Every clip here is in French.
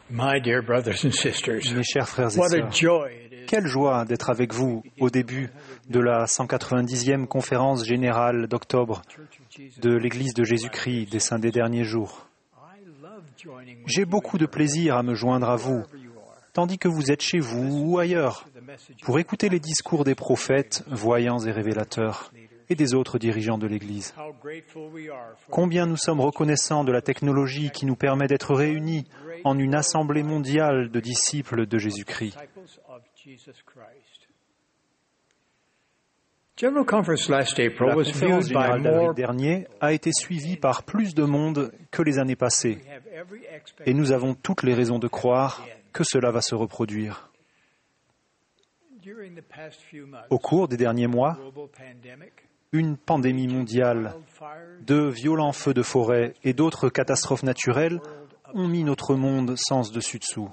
My dear brothers and sisters, Mes chers frères et what a sœurs, joy it is. quelle joie d'être avec vous au début de la 190e conférence générale d'octobre de l'Église de Jésus-Christ des Saints des Derniers Jours. J'ai beaucoup de plaisir à me joindre à vous, tandis que vous êtes chez vous ou ailleurs, pour écouter les discours des prophètes, voyants et révélateurs, et des autres dirigeants de l'Église. Combien nous sommes reconnaissants de la technologie qui nous permet d'être réunis en une assemblée mondiale de disciples de Jésus-Christ. La conférence générale d'avril dernier a été suivie par plus de monde que les années passées, et nous avons toutes les raisons de croire que cela va se reproduire. Au cours des derniers mois, une pandémie mondiale, de violents feux de forêt et d'autres catastrophes naturelles ont mis notre monde sans dessus-dessous.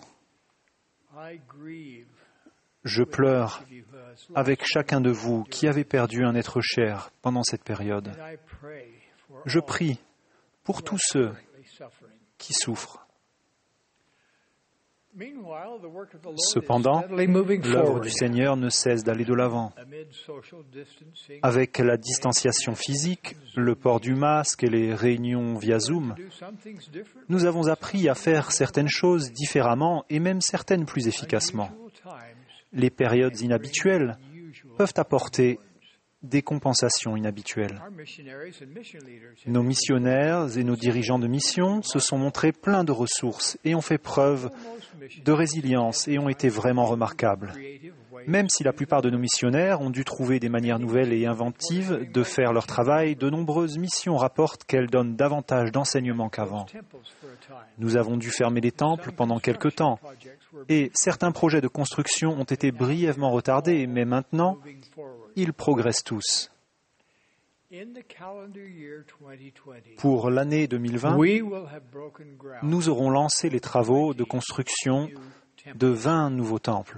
Je pleure avec chacun de vous qui avez perdu un être cher pendant cette période. Je prie pour tous ceux qui souffrent. Cependant, l'œuvre du Seigneur ne cesse d'aller de l'avant. Avec la distanciation physique, le port du masque et les réunions via Zoom, nous avons appris à faire certaines choses différemment et même certaines plus efficacement. Les périodes inhabituelles peuvent apporter des compensations inhabituelles. Nos missionnaires et nos dirigeants de mission se sont montrés pleins de ressources et ont fait preuve de résilience et ont été vraiment remarquables. Même si la plupart de nos missionnaires ont dû trouver des manières nouvelles et inventives de faire leur travail, de nombreuses missions rapportent qu'elles donnent davantage d'enseignements qu'avant. Nous avons dû fermer les temples pendant quelque temps et certains projets de construction ont été brièvement retardés, mais maintenant, ils progressent tous. Pour l'année 2020, nous aurons lancé les travaux de construction de 20 nouveaux temples.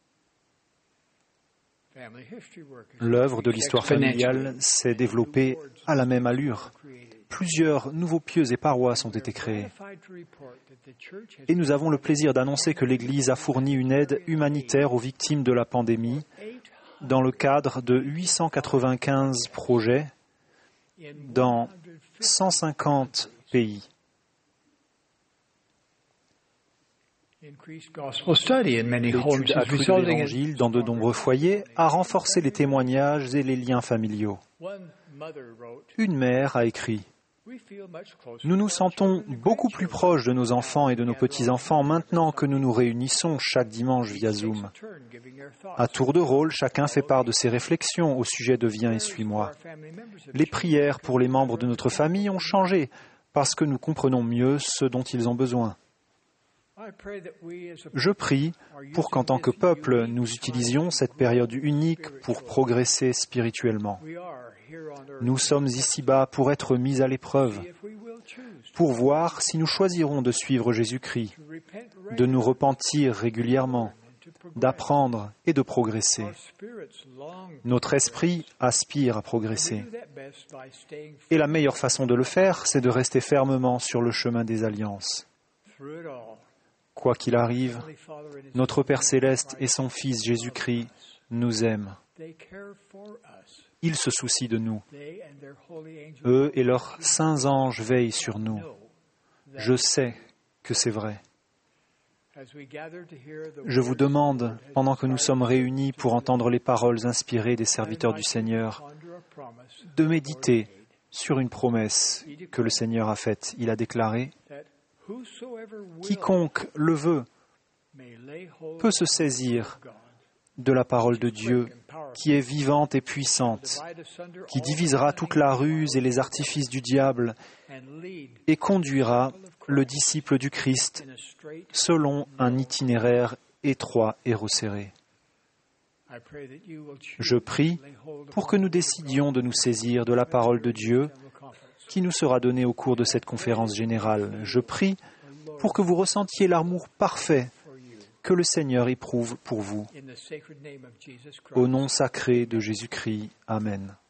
L'œuvre de l'histoire familiale s'est développée à la même allure. Plusieurs nouveaux pieux et paroisses ont été créés. Et nous avons le plaisir d'annoncer que l'Église a fourni une aide humanitaire aux victimes de la pandémie dans le cadre de 895 projets dans 150 pays. L'étude accrue de l'Évangile dans de nombreux foyers a renforcé les témoignages et les liens familiaux. Une mère a écrit « Nous nous sentons beaucoup plus proches de nos enfants et de nos petits-enfants maintenant que nous nous réunissons chaque dimanche via Zoom. À tour de rôle, chacun fait part de ses réflexions au sujet de « Viens et suis-moi ». Les prières pour les membres de notre famille ont changé parce que nous comprenons mieux ce dont ils ont besoin. Je prie pour qu'en tant que peuple, nous utilisions cette période unique pour progresser spirituellement. Nous sommes ici-bas pour être mis à l'épreuve, pour voir si nous choisirons de suivre Jésus-Christ, de nous repentir régulièrement, d'apprendre et de progresser. Notre esprit aspire à progresser. Et la meilleure façon de le faire, c'est de rester fermement sur le chemin des alliances. Quoi qu'il arrive, notre Père céleste et son Fils Jésus-Christ nous aiment. Ils se soucient de nous. Eux et leurs saints anges veillent sur nous. Je sais que c'est vrai. Je vous demande, pendant que nous sommes réunis pour entendre les paroles inspirées des serviteurs du Seigneur, de méditer sur une promesse que le Seigneur a faite. Il a déclaré « Quiconque le veut peut se saisir de la parole de Dieu qui est vivante et puissante, qui divisera toute la ruse et les artifices du diable et conduira le disciple du Christ selon un itinéraire étroit et resserré. » Je prie pour que nous décidions de nous saisir de la parole de Dieu qui nous sera donnée au cours de cette conférence générale. Je prie pour que vous ressentiez l'amour parfait que le Seigneur éprouve pour vous. Au nom sacré de Jésus-Christ. Amen.